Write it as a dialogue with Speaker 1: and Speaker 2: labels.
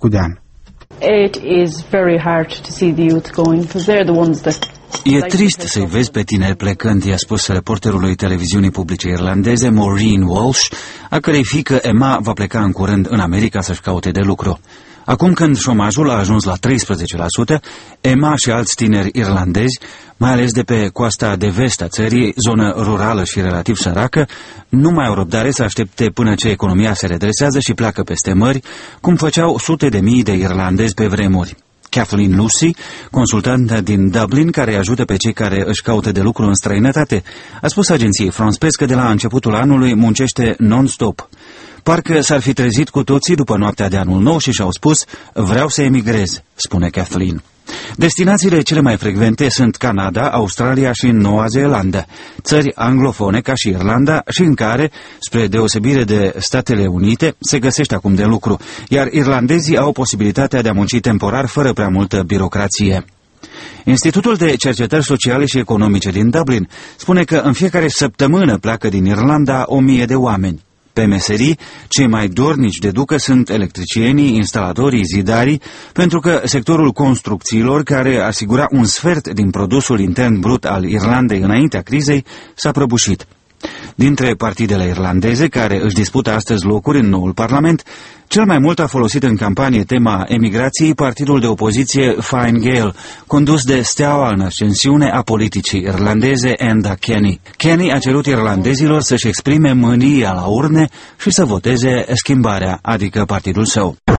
Speaker 1: trecut de an.
Speaker 2: It is very hard to see the youth going, because they're the ones that...
Speaker 3: E trist să-i vezi pe tineri plecând, i-a spus reporterului televiziunii publice irlandeze Maureen Walsh, a cărei fiică Emma va pleca în curând în America să-și caute de lucru. Acum când șomajul a ajuns la 13%, Emma și alți tineri irlandezi, mai ales de pe coasta de vest a țării, zonă rurală și relativ săracă, nu mai au răbdare să aștepte până ce economia se redresează și pleacă peste mări, cum făceau sute de mii de irlandezi pe vremuri. Kathleen Lucy, consultantă din Dublin, care ajută pe cei care își caută de lucru în străinătate, a spus agenției France Press că de la începutul anului muncește non-stop. Parcă s-ar fi trezit cu toții după noaptea de anul nou și și-au spus, vreau să emigrez, spune Kathleen. Destinațiile cele mai frecvente sunt Canada, Australia și Noua Zeelandă, țări anglofone ca și Irlanda și în care, spre deosebire de Statele Unite, se găsește acum de lucru, iar irlandezii au posibilitatea de a munci temporar fără prea multă birocrație. Institutul de Cercetări Sociale și Economice din Dublin spune că în fiecare săptămână pleacă din Irlanda 1000 de oameni. Pe meserii, cei mai dornici de ducă sunt electricienii, instalatorii, zidarii, pentru că sectorul construcțiilor, care asigura un sfert din produsul intern brut al Irlandei înaintea crizei, s-a prăbușit. Dintre partidele irlandeze care își dispută astăzi locuri în noul parlament, cel mai mult a folosit în campanie tema emigrației partidul de opoziție Fine Gael, condus de steaua în ascensiune a politicii irlandeze Enda Kenny. Kenny a cerut irlandezilor să-și exprime mânia la urne și să voteze schimbarea, adică partidul său.